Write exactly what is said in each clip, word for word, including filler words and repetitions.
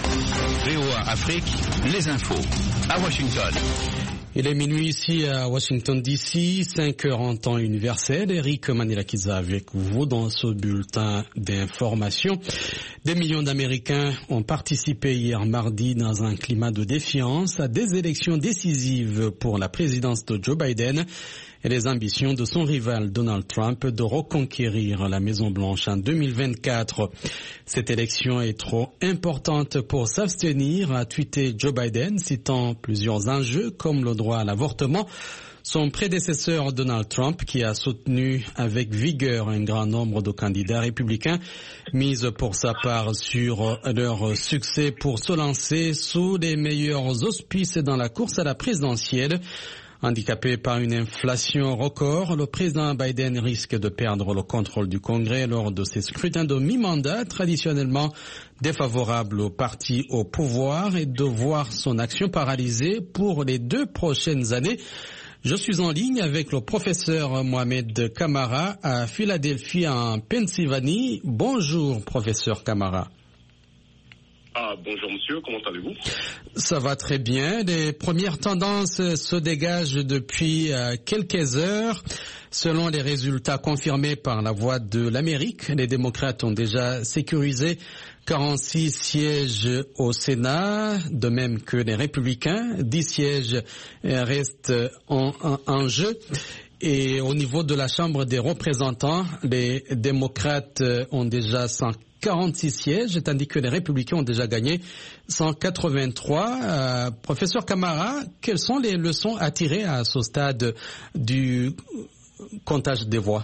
V O A Afrique, les infos à Washington. Il est minuit ici à Washington D C, cinq heures en temps universel. Eric Manilakiza avec vous dans ce bulletin d'information. Des millions d'Américains ont participé hier mardi dans un climat de défiance à des élections décisives pour la présidence de Joe Biden et les ambitions de son rival Donald Trump de reconquérir la Maison-Blanche en deux mille vingt-quatre. Cette élection est trop importante pour s'abstenir, a tweeté Joe Biden, citant plusieurs enjeux comme le droit à l'avortement. Son prédécesseur Donald Trump, qui a soutenu avec vigueur un grand nombre de candidats républicains, mise pour sa part sur leur succès pour se lancer sous les meilleurs auspices dans la course à la présidentielle. Handicapé par une inflation record, le président Biden risque de perdre le contrôle du Congrès lors de ces scrutins de mi-mandat traditionnellement défavorables au parti au pouvoir et de voir son action paralysée pour les deux prochaines années. Je suis en ligne avec le professeur Mohamed Kamara à Philadelphie en Pennsylvanie. Bonjour professeur Kamara. Ah, bonjour monsieur, comment allez-vous? Ça va très bien. Les premières tendances se dégagent depuis euh, quelques heures. Selon les résultats confirmés par la Voix de l'Amérique, les démocrates ont déjà sécurisé quarante-six sièges au Sénat, de même que les républicains. dix sièges restent en, en, en jeu. Et au niveau de la Chambre des représentants, les démocrates ont déjà cent quarante-six sièges, tandis que les républicains ont déjà gagné cent quatre-vingt-trois. Euh, professeur Kamara, quelles sont les leçons à tirer à ce stade du comptage des voix?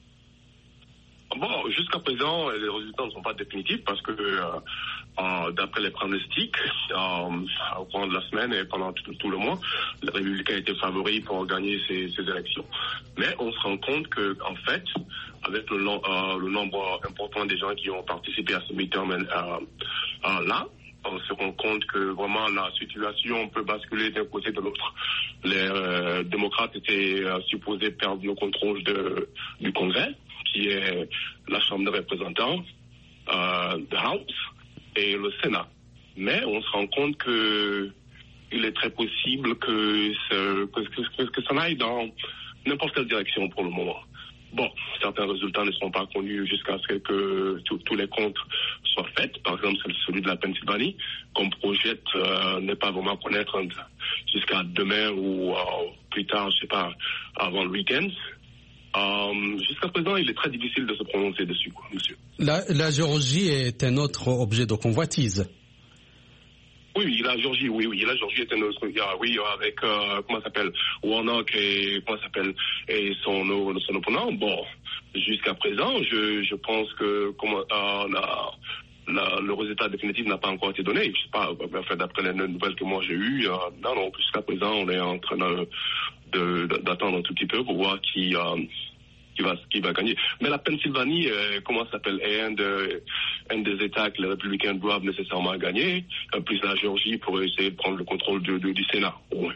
Bon, jusqu'à présent, les résultats ne sont pas définitifs parce que euh, euh, d'après les pronostics, euh, au cours de la semaine et pendant tout, tout le mois, les républicains étaient favoris pour gagner ces, ces élections. Mais on se rend compte que, en fait, avec le, euh, le nombre important des gens qui ont participé à ce midterm euh, euh, là, on se rend compte que vraiment la situation peut basculer d'un côté de l'autre. Les euh, démocrates étaient euh, supposés perdre le contrôle de, du Congrès, qui est la Chambre des représentants, euh, the House, et le Sénat. Mais on se rend compte que il est très possible que, ce, que, que, que ça aille dans n'importe quelle direction pour le moment. Bon, certains résultats ne seront pas connus jusqu'à ce que tous les comptes soient faits. Par exemple, celui de la Pennsylvanie, qu'on projette euh, ne pas vraiment connaître jusqu'à demain ou euh, plus tard, je sais pas, avant le week-end. Euh, jusqu'à présent, il est très difficile de se prononcer dessus, quoi, monsieur. La, la Géorgie est un autre objet de convoitise. Oui, oui, la Géorgie, oui, oui, la Géorgie est un autre, oui, avec, euh, comment ça s'appelle, Warnock et, comment ça s'appelle, et son, son opponent. Bon, jusqu'à présent, je, je pense que, comment, euh, la, la, le résultat définitif n'a pas encore été donné. Je sais pas, enfin, d'après les nouvelles que moi j'ai eues, euh, non, non, jusqu'à présent, on est en train de, de, d'attendre un tout petit peu pour voir qui, euh, qui va, qui va gagner. Mais la Pennsylvanie, euh, comment ça s'appelle, est un, de, un des États que les républicains doivent nécessairement gagner, euh, plus la Géorgie pour essayer de prendre le contrôle de, de, du Sénat. Ouais.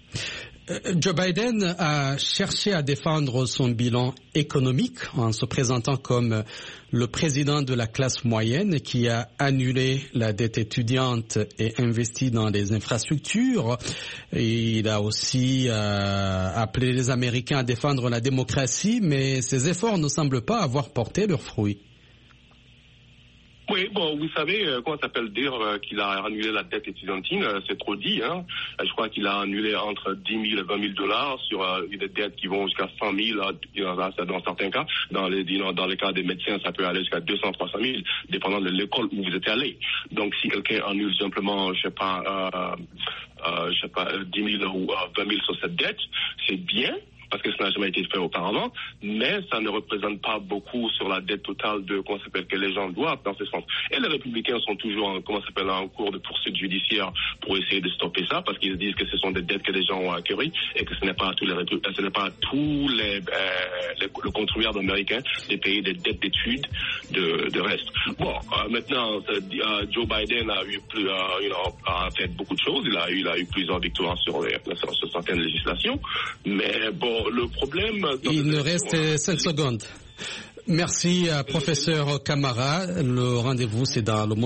Joe Biden a cherché à défendre son bilan économique en se présentant comme le président de la classe moyenne qui a annulé la dette étudiante et investi dans les infrastructures. Et il a aussi euh, appelé les Américains à défendre la démocratie, mais ses efforts ne semblent pas avoir porté leurs fruits. Oui, bon, vous savez, euh, comment ça s'appelle dire euh, qu'il a annulé la dette étudiantine, euh, c'est trop dit, hein. Je crois qu'il a annulé entre dix mille et vingt mille dollars sur euh, des dettes qui vont jusqu'à cent mille euh, dans certains cas. Dans les, dans les cas des médecins, ça peut aller jusqu'à deux cents, trois cents mille, dépendant de l'école où vous êtes allé. Donc, si quelqu'un annule simplement, je sais pas, euh, euh, je sais pas, dix mille ou euh, vingt mille sur cette dette, c'est bien, parce que ça n'a jamais été fait auparavant, mais ça ne représente pas beaucoup sur la dette totale de, comment ça s'appelle, que les gens doivent dans ce sens. Et les républicains sont toujours, en, comment ça s'appelle, en cours de poursuite judiciaire pour essayer de stopper ça, parce qu'ils disent que ce sont des dettes que les gens ont acquéries et que ce n'est pas à tous les, ce n'est pas à tous les, euh, les le contribuable américain de payer des dettes d'études de, de reste. Bon, euh, maintenant, euh, Joe Biden a eu plus, euh, you know, a fait beaucoup de choses. Il a eu, il a eu plusieurs victoires sur, les, sur, sur certaines législations, mais bon, le problème... Il nous reste cinq secondes. Merci à professeur Kamara. Le rendez-vous, c'est dans le monde.